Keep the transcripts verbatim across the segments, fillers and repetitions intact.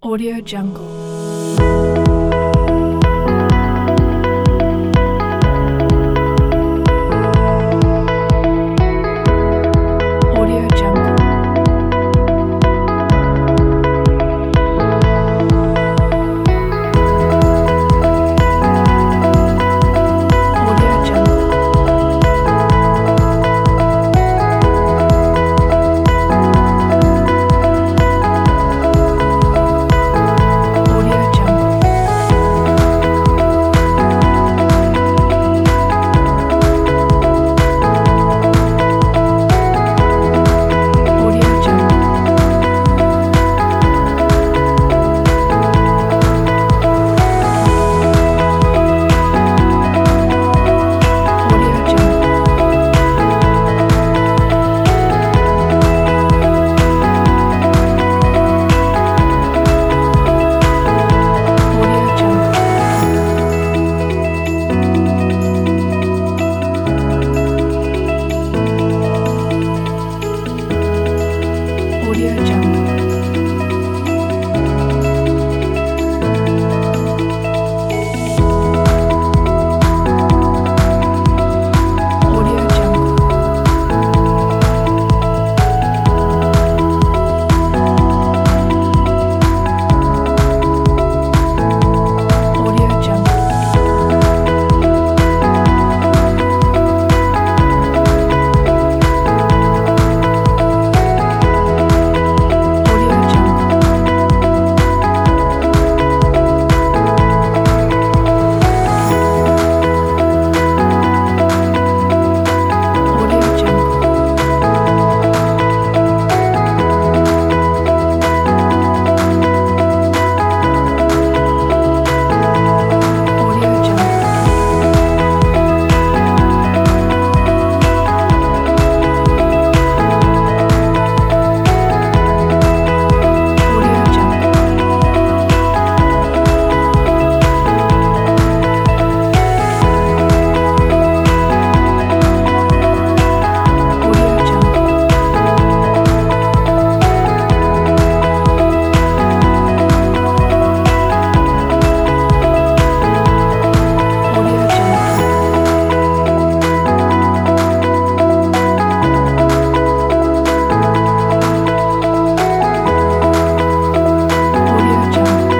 Audio Jungle. Audio Jungle. Audio Jungle. Audio Jungle. Audio Jungle. Audio Jungle. Audio Jungle. Audio Jungle. Audio Jungle. Audio Jungle. Audio Jungle. Audio Jungle. Audio Jungle. Audio Jungle. Audio Jungle. Audio Jungle. Audio Jungle.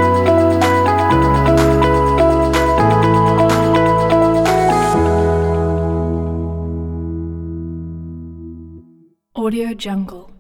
Audio Jungle.